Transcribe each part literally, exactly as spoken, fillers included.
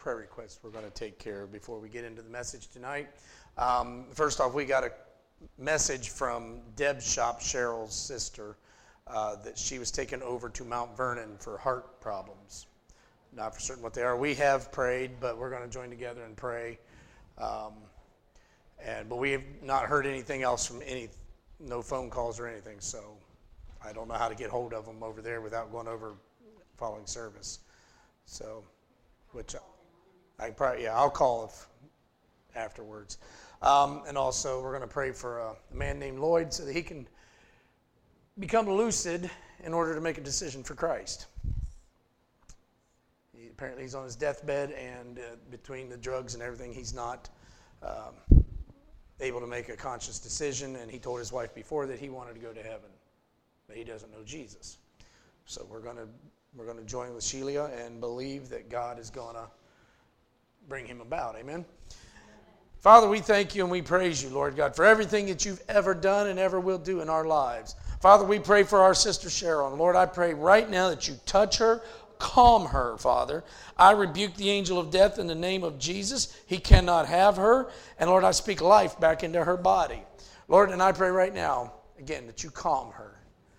prayer requests we're going to take care of before we get into the message tonight. Um, first off, we got a message from Deb's shop, Cheryl's sister, uh, that she was taken over to Mount Vernon for heart problems. Not for certain what they are. We have prayed, but we're going to join together and pray. Um, and but we have not heard anything else from any, no phone calls or anything. So I don't know how to get hold of them over there without going over following service. So, which I, I probably yeah I'll call if afterwards. Um, and also we're going to pray for a, a man named Lloyd so that he can become lucid in order to make a decision for Christ. He, apparently he's on his deathbed, and uh, between the drugs and everything, he's not um, able to make a conscious decision. And he told his wife before that he wanted to go to heaven, but he doesn't know Jesus. So we're going to we're going to join with Sheila and believe that God is going to bring him about. Amen. Father, we thank you and we praise you, Lord God, for everything that you've ever done and ever will do in our lives. Father, we pray for our sister Cheryl. And Lord, I pray right now that you touch her, calm her, Father. I rebuke the angel of death in the name of Jesus. He cannot have her. And Lord, I speak life back into her body. Lord, and I pray right now, again, that you calm her.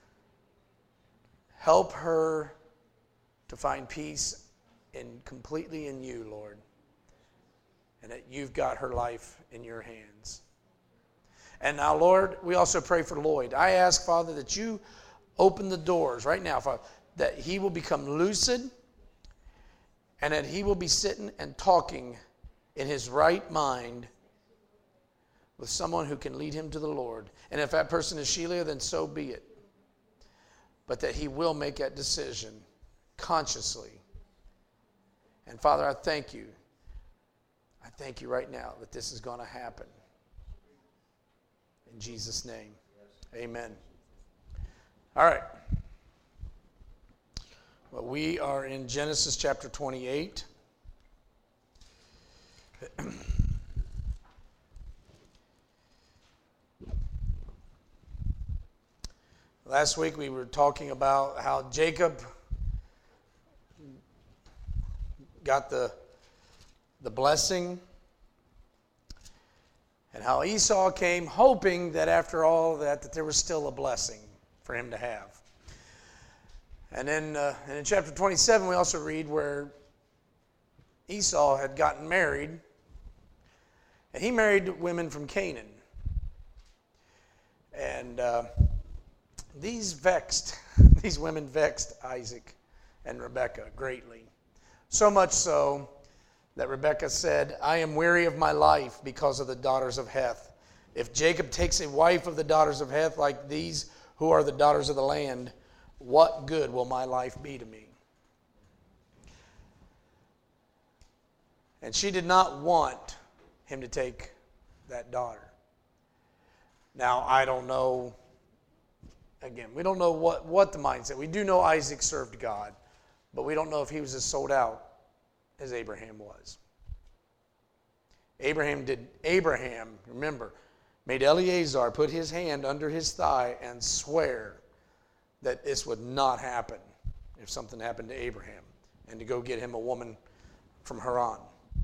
Help her to find peace in completely in you, Lord. And that you've got her life in your hands. And now, Lord, we also pray for Lloyd. I ask, Father, that you open the doors right now, Father, that he will become lucid and that he will be sitting and talking in his right mind with someone who can lead him to the Lord. And if that person is Sheila, then so be it. But that he will make that decision consciously. And Father, I thank you. I thank you right now that this is going to happen. In Jesus' name, amen. All right. Well, we are in Genesis chapter twenty-eight. Last week we were talking about how Jacob got the, the blessing, and how Esau came hoping that after all that, that there was still a blessing for him to have. And then uh, and in chapter twenty-seven we also read where Esau had gotten married, and he married women from Canaan. And uh, these vexed, these women vexed Isaac and Rebekah greatly. So much so that Rebekah said, I am weary of my life because of the daughters of Heth. If Jacob takes a wife of the daughters of Heth like these who are the daughters of the land, what good will my life be to me? And she did not want him to take that daughter. Now, I don't know, again, we don't know what, what the mindset. We do know Isaac served God, but we don't know if he was as sold out as Abraham was. Abraham did, Abraham, remember, made Eleazar put his hand under his thigh and swear that this would not happen if something happened to Abraham, and to go get him a woman from Haran.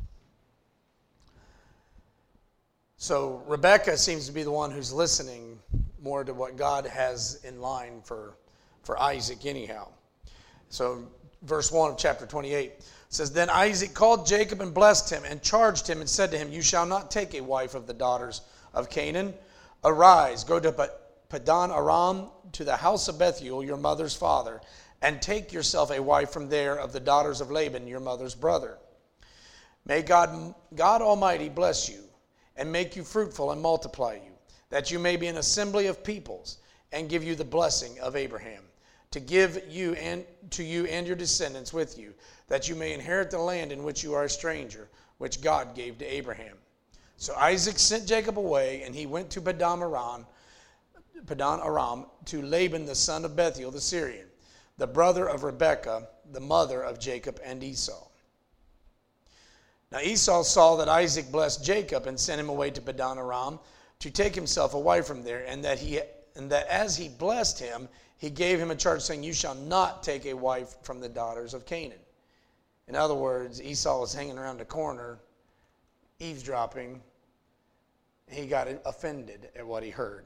So Rebekah seems to be the one who's listening more to what God has in line for, for Isaac anyhow. So verse one of chapter twenty-eight says, Then Isaac called Jacob and blessed him and charged him and said to him, You shall not take a wife of the daughters of Canaan. Arise, go to Padan Aram, to the house of Bethuel, your mother's father, and take yourself a wife from there of the daughters of Laban, your mother's brother. May God, God Almighty bless you and make you fruitful and multiply you, that you may be an assembly of peoples, and give you the blessing of Abraham, to give you and to you and your descendants with you, that you may inherit the land in which you are a stranger, which God gave to Abraham. So Isaac sent Jacob away, and he went to Padan Aram, Padan Aram to Laban the son of Bethuel the Syrian, the brother of Rebekah, the mother of Jacob and Esau. Now Esau saw that Isaac blessed Jacob and sent him away to Padan Aram to take himself a wife from there, and that he and that as he blessed him, he gave him a charge saying, You shall not take a wife from the daughters of Canaan. In other words, Esau was hanging around the corner, eavesdropping. He got offended at what he heard.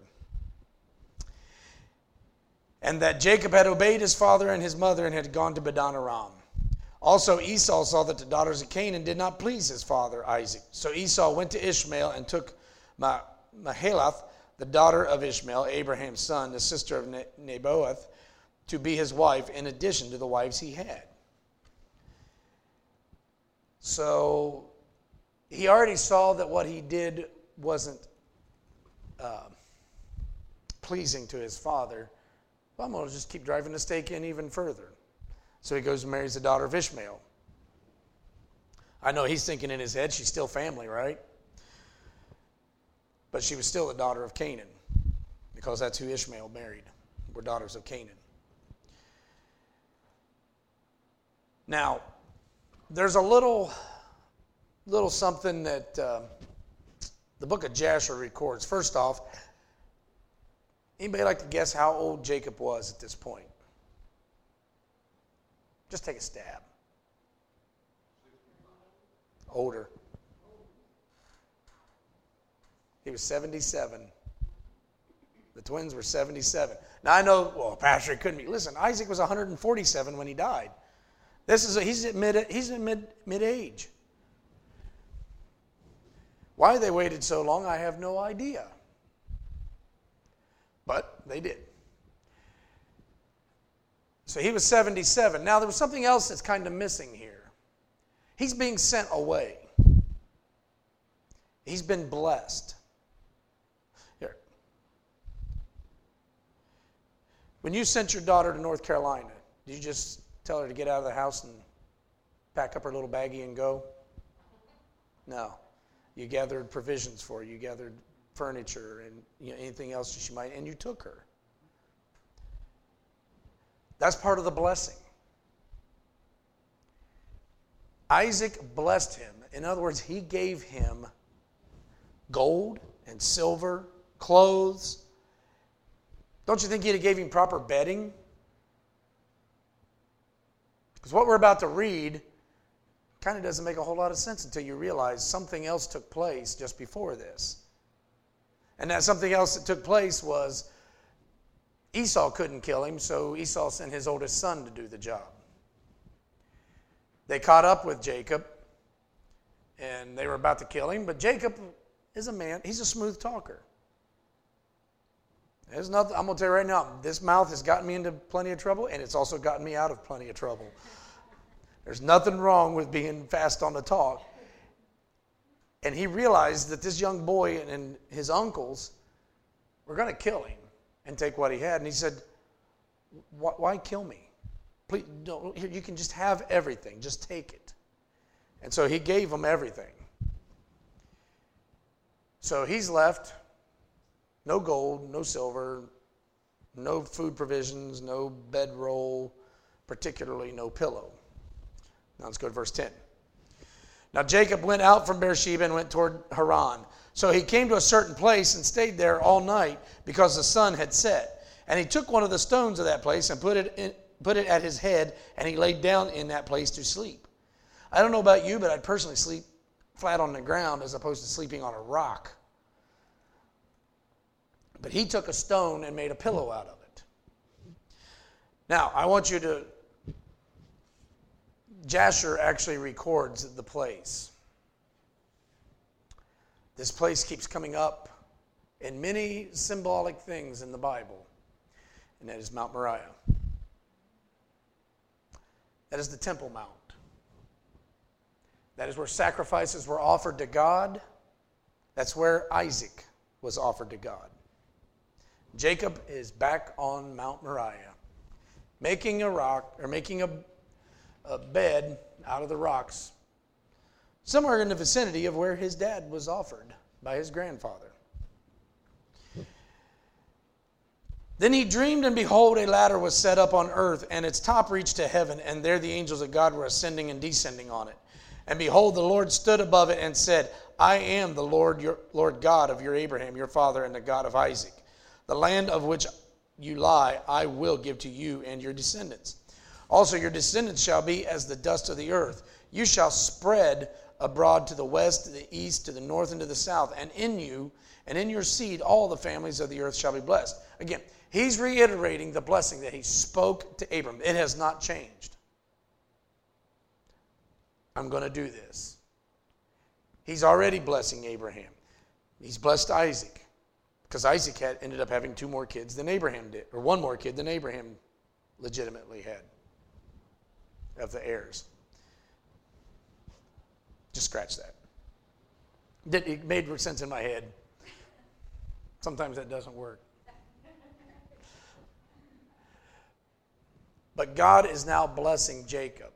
And that Jacob had obeyed his father and his mother and had gone to Padan Aram. Also Esau saw that the daughters of Canaan did not please his father Isaac. So Esau went to Ishmael and took Mahalath, the daughter of Ishmael, Abraham's son, the sister of Nebaioth, to be his wife in addition to the wives he had. So he already saw that what he did wasn't uh, pleasing to his father. Well, I'm going to just keep driving the stake in even further. So he goes and marries the daughter of Ishmael. I know he's thinking in his head, she's still family, right? But she was still the daughter of Canaan, because that's who Ishmael married, were daughters of Canaan. Now, there's a little, little something that uh, the book of Jasher records. First off, anybody like to guess how old Jacob was at this point? Just take a stab. Older. He was seventy-seven. The twins were seventy-seven. Now I know, well, Pastor, it couldn't be. Listen, Isaac was one hundred forty-seven when he died. This is a, he's at mid he's in mid mid age. Why they waited so long, I have no idea. But they did. So he was seventy-seven. Now there was something else that's kind of missing here. He's being sent away. He's been blessed. Here. When you sent your daughter to North Carolina, did you just tell her to get out of the house and pack up her little baggie and go? No. You gathered provisions for her. You gathered furniture and you know, anything else she might, and you took her. That's part of the blessing. Isaac blessed him. In other words, he gave him gold and silver, clothes. Don't you think he'd have gave him proper bedding? Because what we're about to read kind of doesn't make a whole lot of sense until you realize something else took place just before this. And that something else that took place was Esau couldn't kill him, so Esau sent his oldest son to do the job. They caught up with Jacob, and they were about to kill him, but Jacob is a man, he's a smooth talker. There's nothing, I'm going to tell you right now, this mouth has gotten me into plenty of trouble, and it's also gotten me out of plenty of trouble. There's nothing wrong with being fast on the talk. And he realized that this young boy and his uncles were going to kill him and take what he had. And he said, why kill me? Please, don't, you can just have everything. Just take it. And so he gave them everything. So he's left. No gold, no silver, no food provisions, no bedroll, particularly no pillow. Now let's go to verse ten. Now Jacob went out from Beersheba and went toward Haran. So he came to a certain place and stayed there all night because the sun had set. And he took one of the stones of that place and put it in, put it at his head, and he laid down in that place to sleep. I don't know about you, but I'd personally sleep flat on the ground as opposed to sleeping on a rock. But he took a stone and made a pillow out of it. Now, I want you to... Jasher actually records the place. This place keeps coming up in many symbolic things in the Bible, and that is Mount Moriah. That is the Temple Mount. That is where sacrifices were offered to God. That's where Isaac was offered to God. Jacob is back on Mount Moriah, making a rock, or making a a bed out of the rocks, somewhere in the vicinity of where his dad was offered by his grandfather. Then he dreamed, and behold, a ladder was set up on earth, and its top reached to heaven, and there the angels of God were ascending and descending on it. And behold, the Lord stood above it and said, I am the Lord, your Lord God of your Abraham, your father, and the God of Isaac. The land of which you lie, I will give to you and your descendants. Also your descendants shall be as the dust of the earth. You shall spread abroad to the west, to the east, to the north, and to the south. And in you and in your seed all the families of the earth shall be blessed. Again, he's reiterating the blessing that he spoke to Abram. It has not changed. I'm going to do this. He's already blessing Abraham. He's blessed Isaac, because Isaac had ended up having two more kids than Abraham did, or one more kid than Abraham legitimately had of the heirs. Just scratch that. It made sense in my head. Sometimes that doesn't work. But God is now blessing Jacob.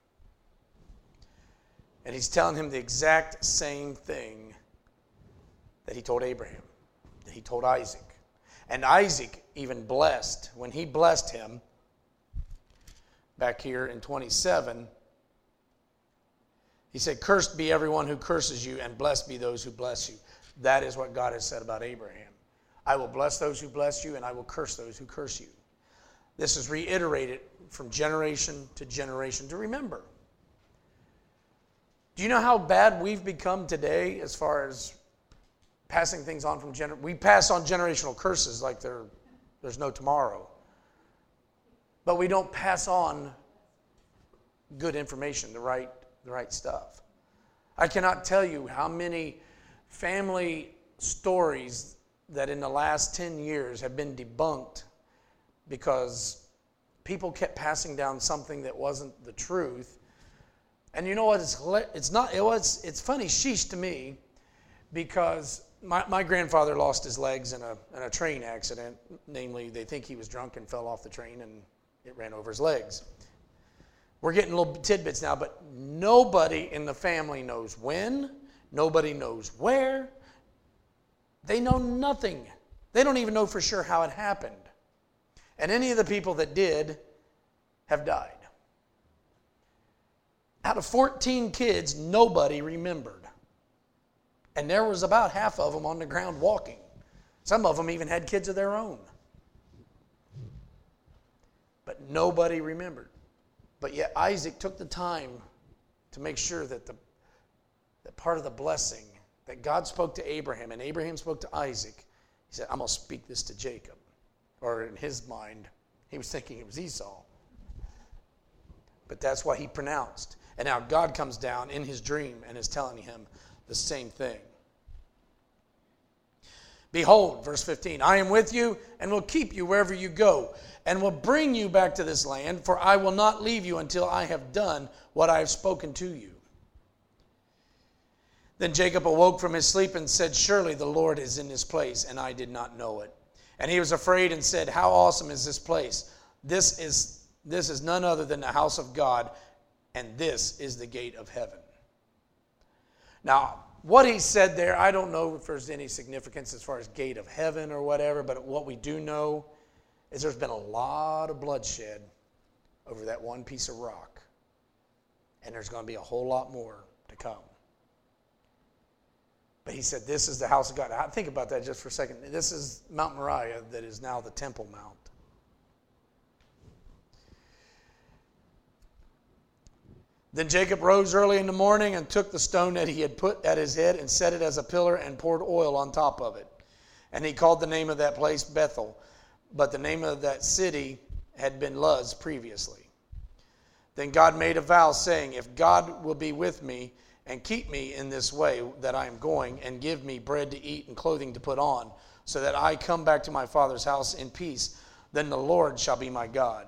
And he's telling him the exact same thing that he told Abraham, that he told Isaac. And Isaac even blessed, when he blessed him, back here in twenty-seven, he said, cursed be everyone who curses you, and blessed be those who bless you. That is what God has said about Abraham. I will bless those who bless you, and I will curse those who curse you. This is reiterated from generation to generation to remember. Do you know how bad we've become today as far as passing things on from gener- we pass on generational curses like there, there's no tomorrow. But we don't pass on good information, the right, the right stuff. I cannot tell you how many family stories that in the last ten years have been debunked because people kept passing down something that wasn't the truth. And you know what? It's it's not. It was. It's funny, sheesh to me, because my, my grandfather lost his legs in a in a train accident. Namely, they think he was drunk and fell off the train and it ran over his legs. We're getting little tidbits now, but nobody in the family knows when. Nobody knows where. They know nothing. They don't even know for sure how it happened. And any of the people that did have died. Out of fourteen kids, nobody remembered. And there was about half of them on the ground walking. Some of them even had kids of their own. But nobody remembered. But yet Isaac took the time to make sure that the that part of the blessing that God spoke to Abraham and Abraham spoke to Isaac, he said, I'm going to speak this to Jacob. Or in his mind, he was thinking it was Esau. But that's what he pronounced. And now God comes down in his dream and is telling him the same thing. Behold, verse fifteen, I am with you and will keep you wherever you go, and will bring you back to this land, for I will not leave you until I have done what I have spoken to you. Then Jacob awoke from his sleep and said, surely the Lord is in this place, and I did not know it. And he was afraid and said, how awesome is this place? This is, this is none other than the house of God, and this is the gate of heaven. Now, what he said there, I don't know if there's any significance as far as gate of heaven or whatever, but what we do know is there's been a lot of bloodshed over that one piece of rock. And there's going to be a whole lot more to come. But he said, this is the house of God. Now, think about that just for a second. This is Mount Moriah that is now the Temple Mount. Then Jacob rose early in the morning and took the stone that he had put at his head and set it as a pillar and poured oil on top of it. And he called the name of that place Bethel. But the name of that city had been Luz previously. Then God made a vow, saying, if God will be with me and keep me in this way that I am going, and give me bread to eat and clothing to put on, so that I come back to my father's house in peace, then the Lord shall be my God.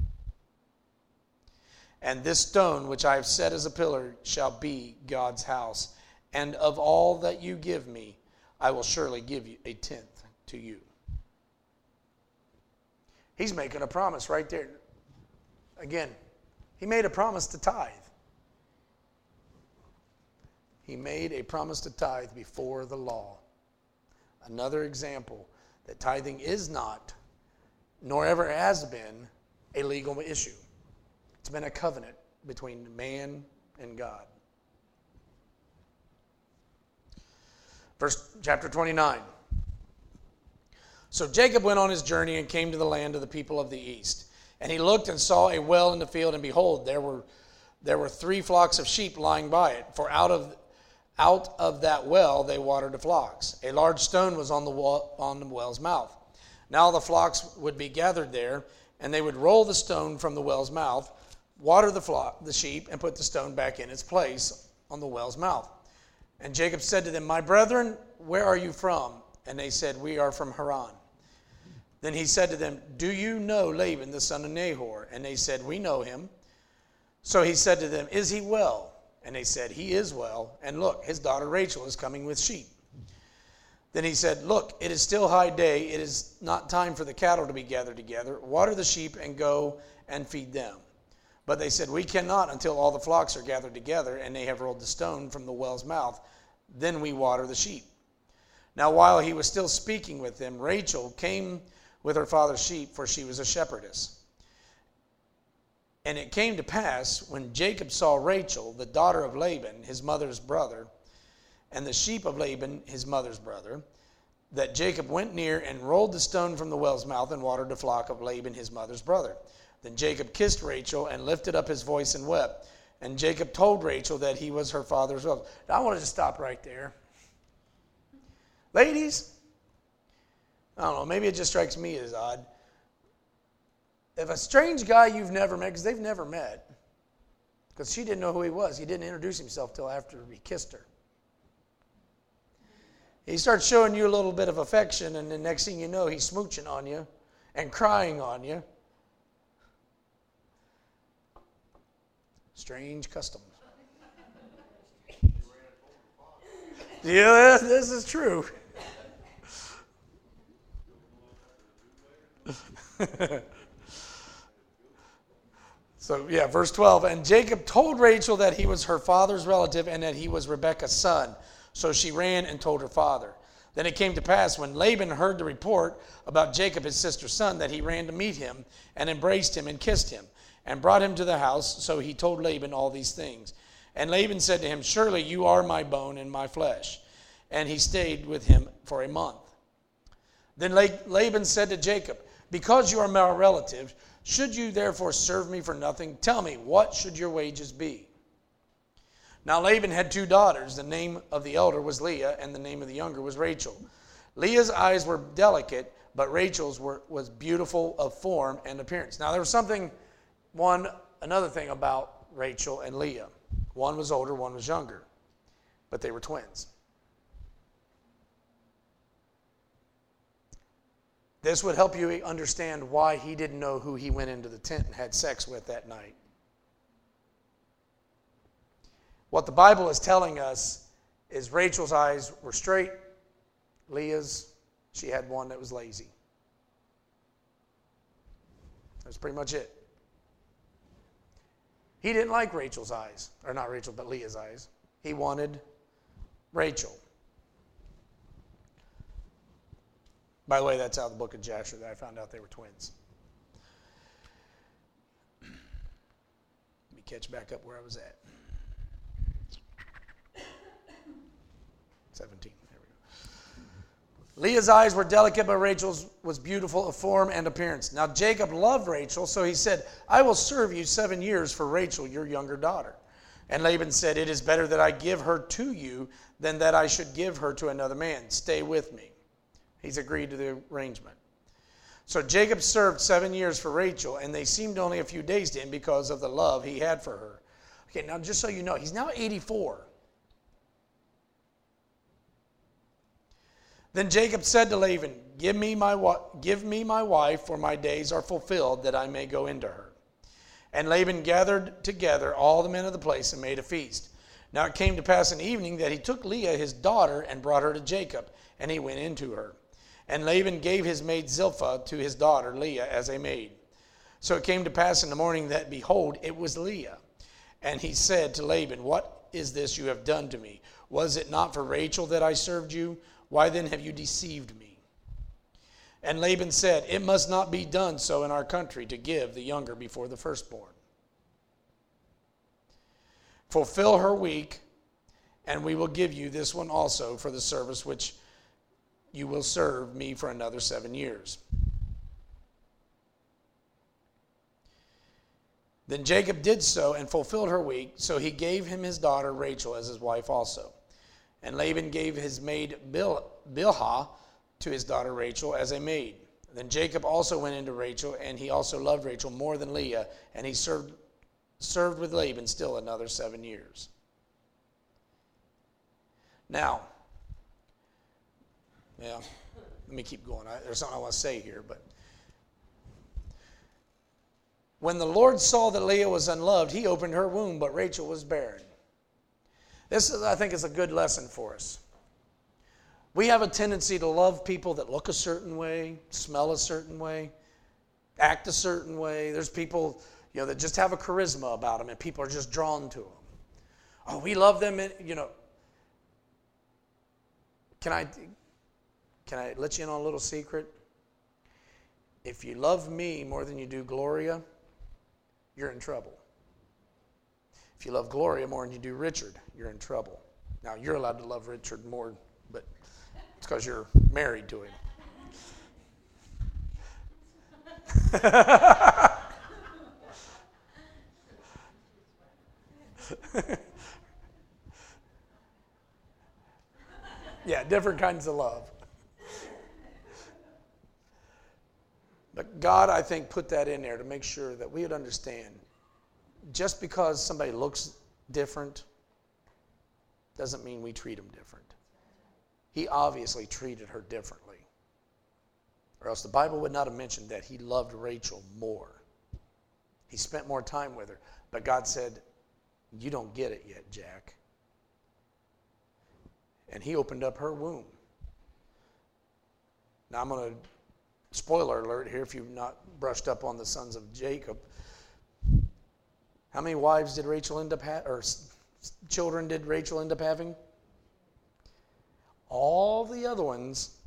And this stone which I have set as a pillar shall be God's house. And of all that you give me, I will surely give you a tenth to you. He's making a promise right there. Again, he made a promise to tithe. He made a promise to tithe before the law. Another example that tithing is not, nor ever has been, a legal issue. It's been a covenant between man and God. Verse chapter twenty-nine. So Jacob went on his journey and came to the land of the people of the east. And he looked and saw a well in the field, and behold, there were there were three flocks of sheep lying by it, for out of out of that well they watered the flocks. A large stone was on the wall, on the well's mouth. Now the flocks would be gathered there, and they would roll the stone from the well's mouth, water the flock, the sheep, and put the stone back in its place on the well's mouth. And Jacob said to them, "My brethren, where are you from?" And they said, "We are from Haran." Then he said to them, "Do you know Laban the son of Nahor?" And they said, "We know him." So he said to them, "Is he well?" And they said, "He is well. And look, his daughter Rachel is coming with sheep." Then he said, "Look, it is still high day. It is not time for the cattle to be gathered together. Water the sheep and go and feed them." But they said, "We cannot until all the flocks are gathered together and they have rolled the stone from the well's mouth. Then we water the sheep." Now while he was still speaking with them, Rachel came with her father's sheep, for she was a shepherdess. And it came to pass, when Jacob saw Rachel, the daughter of Laban, his mother's brother, and the sheep of Laban, his mother's brother, that Jacob went near and rolled the stone from the well's mouth and watered the flock of Laban, his mother's brother. Then Jacob kissed Rachel and lifted up his voice and wept. And Jacob told Rachel that he was her father's wife. Now I want to just stop right there. Ladies, I don't know, maybe it just strikes me as odd. If a strange guy you've never met, because they've never met, because she didn't know who he was, he didn't introduce himself till after he kissed her. He starts showing you a little bit of affection, and the next thing you know, he's smooching on you and crying on you. Strange customs. Yeah, this is true. So, yeah, verse twelve. And Jacob told Rachel that he was her father's relative and that he was Rebekah's son. So she ran and told her father. Then it came to pass, when Laban heard the report about Jacob, his sister's son, that he ran to meet him and embraced him and kissed him and brought him to the house. So he told Laban all these things. And Laban said to him, "Surely you are my bone and my flesh." And he stayed with him for a month. Then Laban said to Jacob, "Because you are my relative, should you therefore serve me for nothing? Tell me, what should your wages be?" Now Laban had two daughters. The name of the elder was Leah, and the name of the younger was Rachel. Leah's eyes were delicate, but Rachel's were, was beautiful of form and appearance. Now there was something, one, another thing about Rachel and Leah. One was older, one was younger, but they were twins. This would help you understand why he didn't know who he went into the tent and had sex with that night. What the Bible is telling us is Rachel's eyes were straight. Leah's, she had one that was lazy. That's pretty much it. He didn't like Rachel's eyes, or not Rachel, but Leah's eyes. He wanted Rachel. By the way, that's out of the book of Jasher that I found out they were twins. Let me catch back up where I was at. seventeen. There we go. Leah's eyes were delicate, but Rachel's was beautiful of form and appearance. Now Jacob loved Rachel, so he said, "I will serve you seven years for Rachel, your younger daughter." And Laban said, "It is better that I give her to you than that I should give her to another man. Stay with me." He's agreed to the arrangement. So Jacob served seven years for Rachel, and they seemed only a few days to him because of the love he had for her. Okay, now just so you know, he's now eighty-four. Then Jacob said to Laban, give me my give me my wife, for my days are fulfilled, that I may go into her. And Laban gathered together all the men of the place and made a feast. Now it came to pass in the evening that he took Leah his daughter and brought her to Jacob, and he went into her. And Laban gave his maid Zilpah to his daughter Leah as a maid. So it came to pass in the morning that, behold, it was Leah. And he said to Laban, "What is this you have done to me? Was it not for Rachel that I served you? Why then have you deceived me?" And Laban said, "It must not be done so in our country, to give the younger before the firstborn. Fulfill her week, and we will give you this one also for the service which you will serve me for another seven years. Then Jacob did so and fulfilled her week, so he gave him his daughter Rachel as his wife also. And Laban gave his maid Bil- Bilhah to his daughter Rachel as a maid. Then Jacob also went into Rachel, and he also loved Rachel more than Leah, and he served served with Laban still another seven years. Now, yeah, let me keep going. I, there's something I want to say here, but when the Lord saw that Leah was unloved, he opened her womb, but Rachel was barren. This, is, I think, is a good lesson for us. We have a tendency to love people that look a certain way, smell a certain way, act a certain way. There's people, you know, that just have a charisma about them, and people are just drawn to them. Oh, we love them, and, you know. Can I, can I let you in on a little secret? If you love me more than you do Gloria, you're in trouble. If you love Gloria more than you do Richard, you're in trouble. Now, you're allowed to love Richard more, but it's because you're married to him. Yeah, different kinds of love. But God, I think, put that in there to make sure that we would understand just because somebody looks different doesn't mean we treat them different. He obviously treated her differently. Or else the Bible would not have mentioned that he loved Rachel more. He spent more time with her. But God said, you don't get it yet, Jack. And he opened up her womb. Now I'm going to, spoiler alert here if you've not brushed up on the sons of Jacob. How many wives did Rachel end up having, or children did Rachel end up having? All the other ones.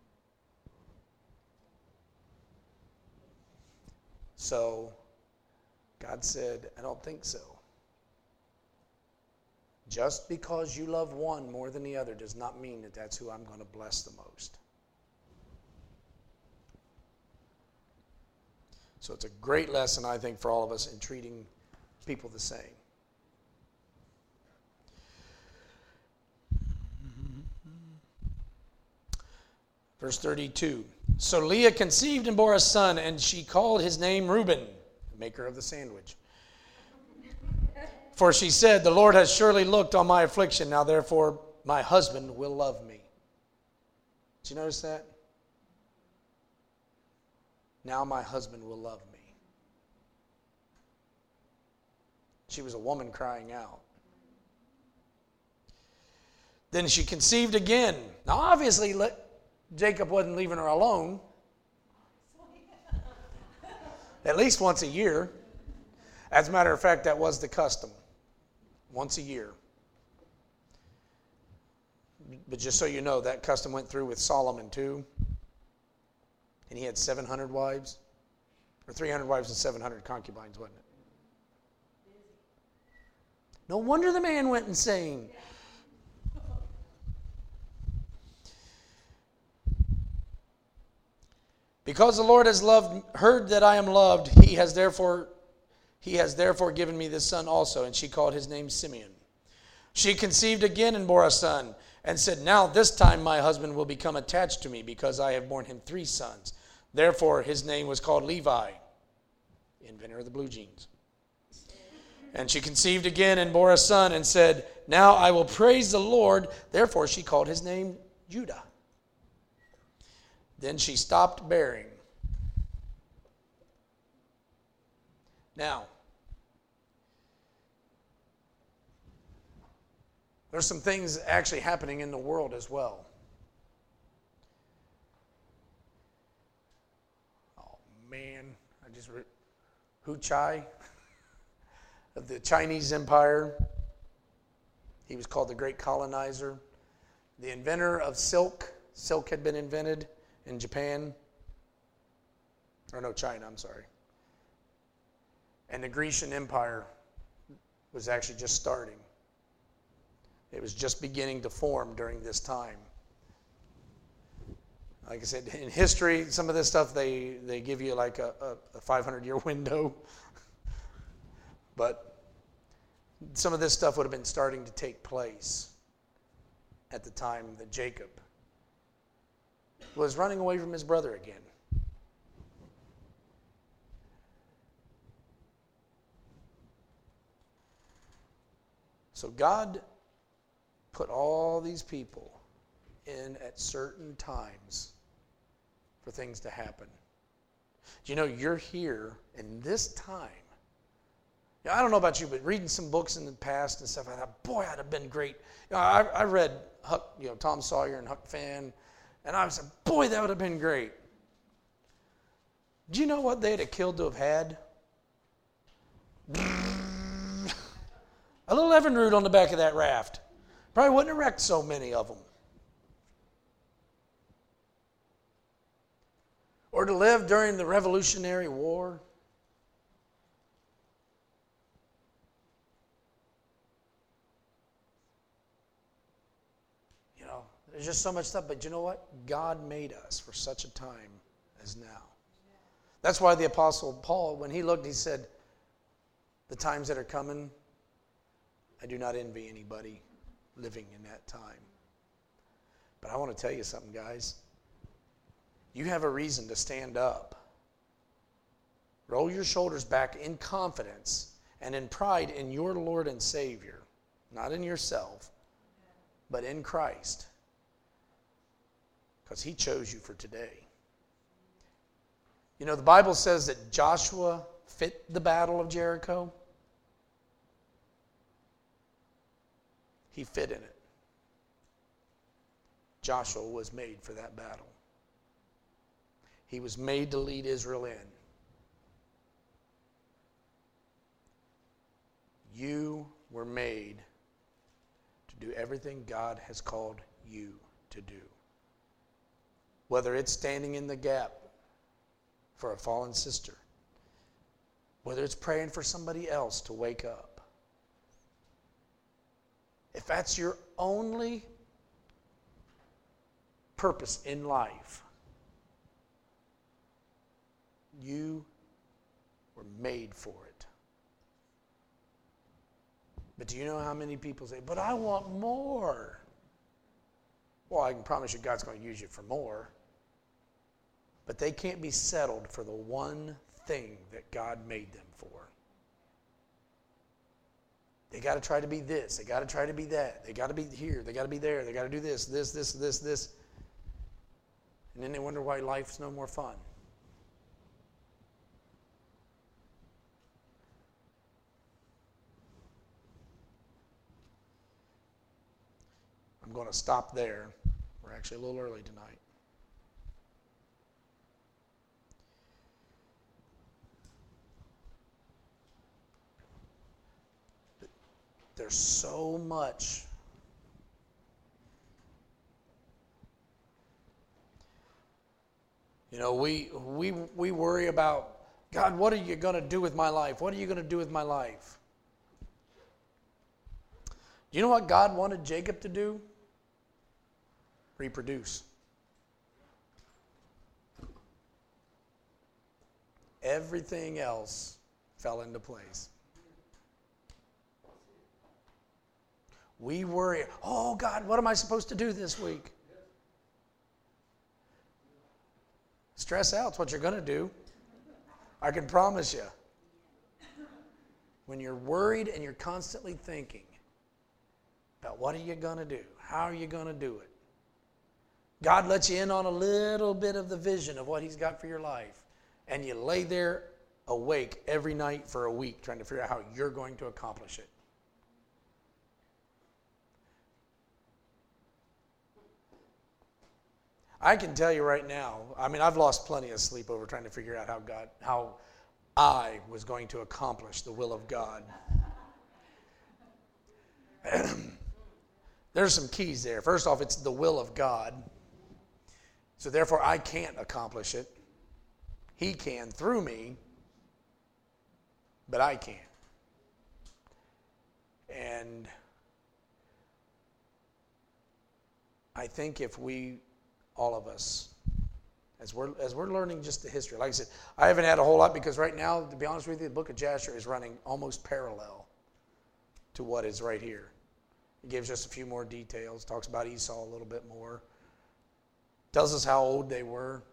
So God said, I don't think so. Just because you love one more than the other does not mean that that's who I'm going to bless the most. So it's a great lesson, I think, for all of us in treating people the same. Verse thirty-two. So Leah conceived and bore a son, and she called his name Reuben, the maker of the sandwich. For she said, the Lord has surely looked on my affliction. Now therefore my husband will love me. Did you notice that? Now my husband will love me. She was a woman crying out. Then she conceived again. Now obviously Jacob wasn't leaving her alone. At least once a year. As a matter of fact, that was the custom. Once a year. But just so you know, that custom went through with Solomon too. And he had seven hundred wives. Or three hundred wives and seven hundred concubines, wasn't it? No wonder the man went insane. Because the Lord has loved, heard that I am loved, he has therefore He has therefore given me this son also. And she called his name Simeon. She conceived again and bore a son, and said, now this time my husband will become attached to me, because I have borne him three sons. Therefore his name was called Levi, inventor of the blue jeans. And she conceived again and bore a son, and said, now I will praise the Lord. Therefore she called his name Judah. Then she stopped bearing. Now, there's some things actually happening in the world as well. Oh man, I just read Hu Chai of the Chinese Empire. He was called the Great Colonizer. The inventor of silk. Silk had been invented in Japan. Or no, China, I'm sorry. And the Grecian Empire was actually just starting. It was just beginning to form during this time. Like I said, in history, some of this stuff, they, they give you like a, a five hundred year window. But some of this stuff would have been starting to take place at the time that Jacob was running away from his brother again. So God put all these people in at certain times for things to happen. Do you know you're here in this time? I don't know about you, but reading some books in the past and stuff, I thought, boy, that'd have been great. You know, I, I read Huck, you know, Tom Sawyer and Huck Finn, and I was like, boy, that would have been great. Do you know what they'd have killed to have had? A little Evinrude on the back of that raft. Probably wouldn't have wrecked so many of them. Or to live during the Revolutionary War. You know, there's just so much stuff. But you know what? God made us for such a time as now. That's why the Apostle Paul, when he looked, he said, the times that are coming, I do not envy anybody living in that time. But I want to tell you something, guys. You have a reason to stand up. Roll your shoulders back in confidence and in pride in your Lord and Savior. Not in yourself, but in Christ. Because He chose you for today. You know, the Bible says that Joshua fit the battle of Jericho. He fit in it. Joshua was made for that battle. He was made to lead Israel in. You were made to do everything God has called you to do. Whether it's standing in the gap for a fallen sister, whether it's praying for somebody else to wake up, if that's your only purpose in life, you were made for it. But do you know how many people say, but I want more? Well, I can promise you God's going to use you for more. But they can't be settled for the one thing that God made them for. They got to try to be this. They got to try to be that. They got to be here. They got to be there. They got to do this, this, this, this, this. And then they wonder why life's no more fun. I'm going to stop there. We're actually a little early tonight. There's so much You know, we we we worry about, God, what are you going to do with my life? What are you going to do with my life? Do you know what God wanted Jacob to do? Reproduce. Everything else fell into place. We worry, oh God, what am I supposed to do this week? Stress out's what you're going to do. I can promise you. When you're worried and you're constantly thinking about what are you going to do? How are you going to do it? God lets you in on a little bit of the vision of what He's got for your life. And you lay there awake every night for a week trying to figure out how you're going to accomplish it. I can tell you right now, I mean, I've lost plenty of sleep over trying to figure out how God, how I was going to accomplish the will of God. There's some keys there. First off, it's the will of God. So therefore, I can't accomplish it. He can through me, but I can't. And I think if we, all of us, As we're, as we're learning just the history. Like I said, I haven't had a whole lot because right now, to be honest with you, the book of Jasher is running almost parallel to what is right here. It gives just a few more details, talks about Esau a little bit more, tells us how old they were.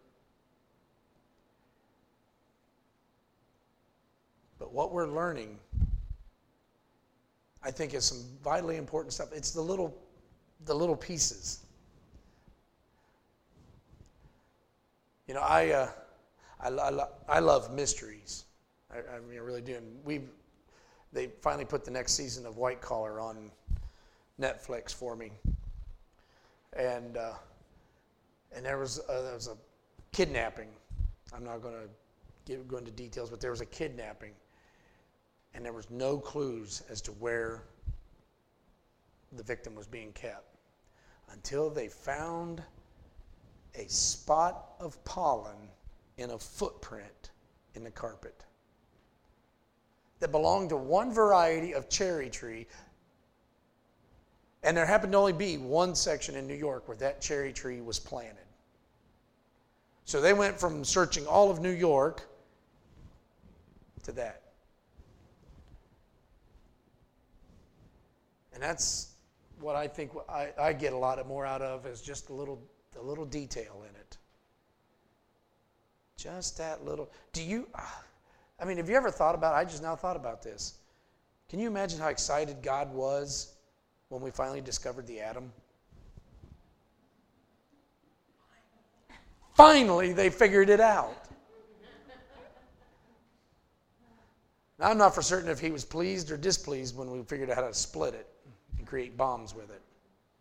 But what we're learning, I think, is some vitally important stuff. It's the little, the little pieces. You know, I, uh, I, I, I love mysteries. I, I mean, I really do. And we, they finally put the next season of White Collar on Netflix for me, and uh, and there was a, there was a kidnapping. I'm not going to give go into details, but there was a kidnapping, and there was no clues as to where the victim was being kept until they found a spot of pollen in a footprint in the carpet that belonged to one variety of cherry tree. And there happened to only be one section in New York where that cherry tree was planted. So they went from searching all of New York to that. And that's what I think I, I get a lot more out of is just a little the little detail in it. Just that little. Do you, I mean, have you ever thought about, I just now thought about this. Can you imagine how excited God was when we finally discovered the atom? Finally, they figured it out. Now, I'm not for certain if he was pleased or displeased when we figured out how to split it and create bombs with it.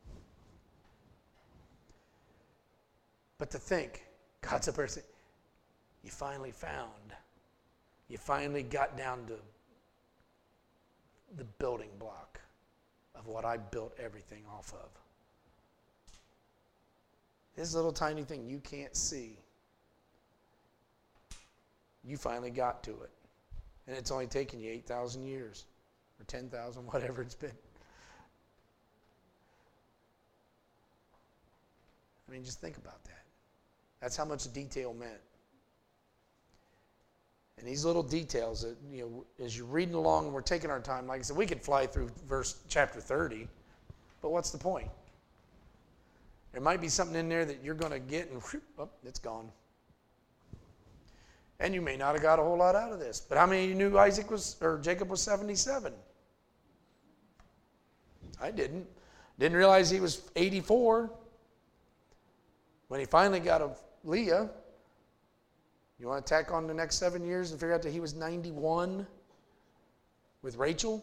But to think, God's up there saying, you finally found, you finally got down to the building block of what I built everything off of. This little tiny thing you can't see, you finally got to it. And it's only taken you eight thousand years, or ten thousand, whatever it's been. I mean, just think about that. That's how much detail meant. And these little details, that, you know, as you're reading along and we're taking our time, like I said, we could fly through verse chapter thirty, but what's the point? There might be something in there that you're going to get and whoop, oh, it's gone. And you may not have got a whole lot out of this. But how many of you knew Isaac was, or Jacob was seventy-seven? I didn't. Didn't realize he was eighty-four. When he finally got a Leah, you want to tack on the next seven years and figure out that he was ninety-one with Rachel?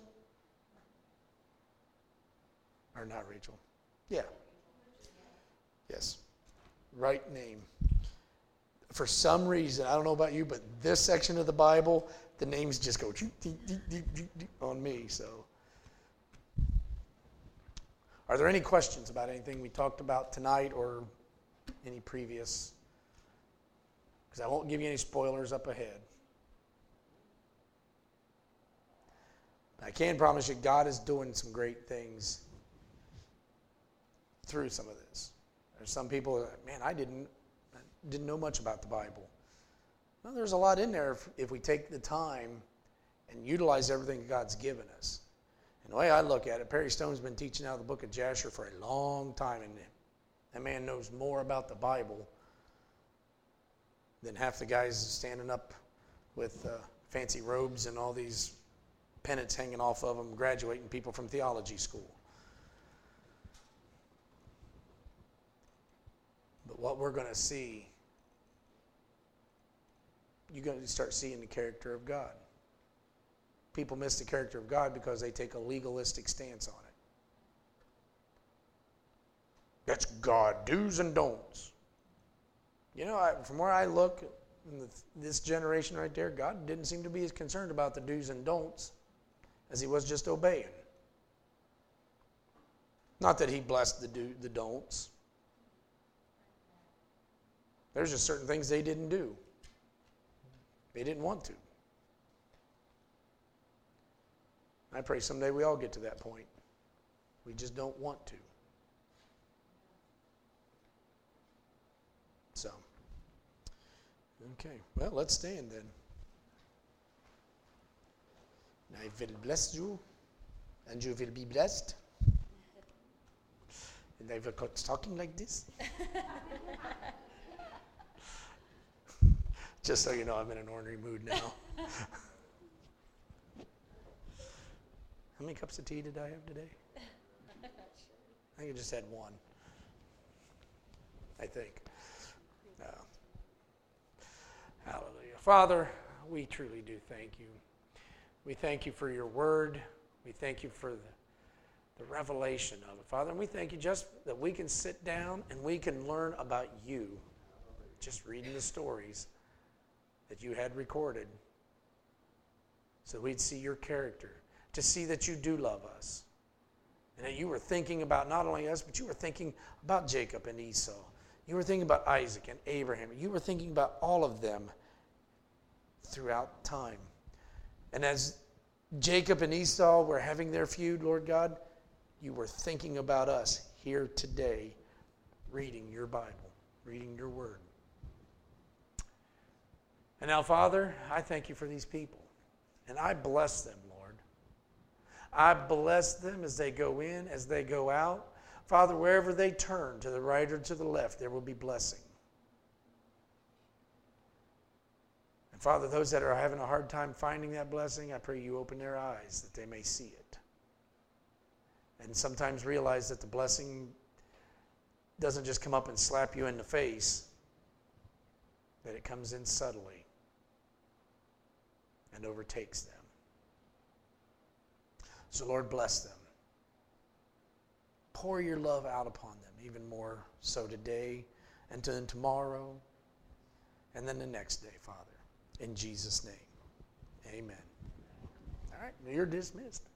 Or not Rachel. Yeah. Yes. Right name. For some reason, I don't know about you, but this section of the Bible, the names just go on me. So, are there any questions about anything we talked about tonight or any previous? Because I won't give you any spoilers up ahead. I can promise you God is doing some great things through some of this. There's some people that, man, I didn't, I didn't know much about the Bible. Well, there's a lot in there if, if we take the time and utilize everything God's given us. And the way I look at it, Perry Stone's been teaching out of the book of Jasher for a long time, and that man knows more about the Bible than half the guys standing up with uh, fancy robes and all these pennants hanging off of them, graduating people from theology school. But what we're going to see, you're going to start seeing the character of God. People miss the character of God because they take a legalistic stance on it. That's God, do's and don'ts. You know, I, from where I look, in the, this generation right there, God didn't seem to be as concerned about the do's and don'ts as he was just obeying. Not that he blessed the do, the don'ts. There's just certain things they didn't do. They didn't want to. I pray someday we all get to that point. We just don't want to. So, Okay, well, let's stand then. I will bless you, and you will be blessed. And I will go talking like this. Just so you know, I'm in an ornery mood now. How many cups of tea did I have today? I think I just had one. I think. Uh, hallelujah. Father, we truly do thank you. We thank you for your word. We thank you for the, the revelation of it, Father. And we thank you just that we can sit down and we can learn about you, just reading the stories that you had recorded, so we'd see your character, to see that you do love us, and that you were thinking about not only us, but you were thinking about Jacob and Esau. You were thinking about Isaac and Abraham. You were thinking about all of them throughout time. And as Jacob and Esau were having their feud, Lord God, you were thinking about us here today, reading your Bible, reading your word. And now, Father, I thank you for these people. And I bless them, Lord. I bless them as they go in, as they go out. Father, wherever they turn, to the right or to the left, there will be blessing. And Father, those that are having a hard time finding that blessing, I pray you open their eyes that they may see it. And sometimes realize that the blessing doesn't just come up and slap you in the face, that it comes in subtly and overtakes them. So Lord, bless them. Pour your love out upon them, even more so today and then tomorrow and then the next day, Father. In Jesus' name, amen. All right, you're dismissed.